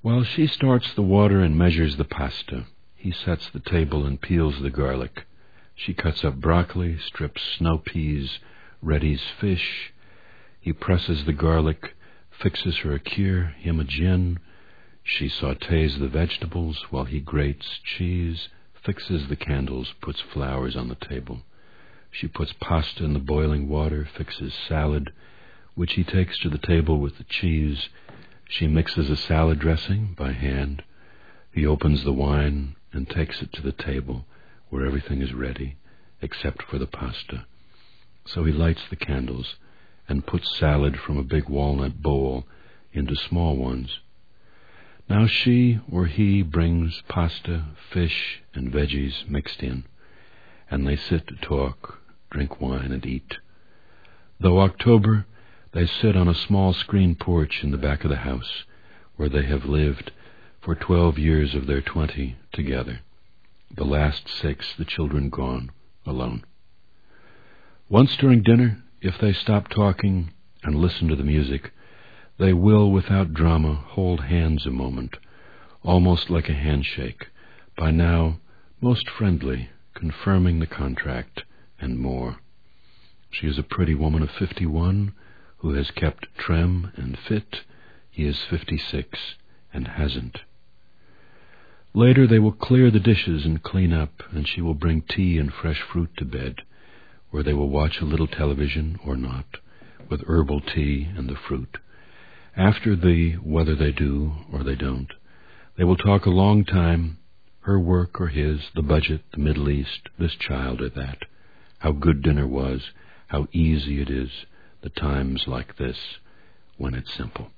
While she starts the water and measures the pasta, he sets the table and peels the garlic. She cuts up broccoli, strips snow peas, readies fish. He presses the garlic, fixes her a kheer, him a gin. She sautés the vegetables while he grates cheese, fixes the candles, puts flowers on the table. She puts pasta in the boiling water, fixes salad, which he takes to the table with the cheese. She mixes a salad dressing by hand. He opens the wine and takes it to the table, where everything is ready, except for the pasta. So he lights the candles and puts salad from a big walnut bowl into small ones. Now she or he brings pasta, fish, and veggies mixed in, and they sit to talk, drink wine, and eat. Though October, they sit on a small screen porch in the back of the house, where they have lived for 12 years of their 20 together. The last 6, the children gone, alone. Once during dinner, if they stop talking and listen to the music, they will, without drama, hold hands a moment, almost like a handshake, by now most friendly, confirming the contract and more. She is a pretty woman of 51 who has kept trim and fit. He is 56 and hasn't. Later they will clear the dishes and clean up, and she will bring tea and fresh fruit to bed, where they will watch a little television or not, with herbal tea and the fruit. After the whether they do or they don't, they will talk a long time, her work or his, the budget, the Middle East, this child or that, how good dinner was, how easy it is, the times like this, when it's simple.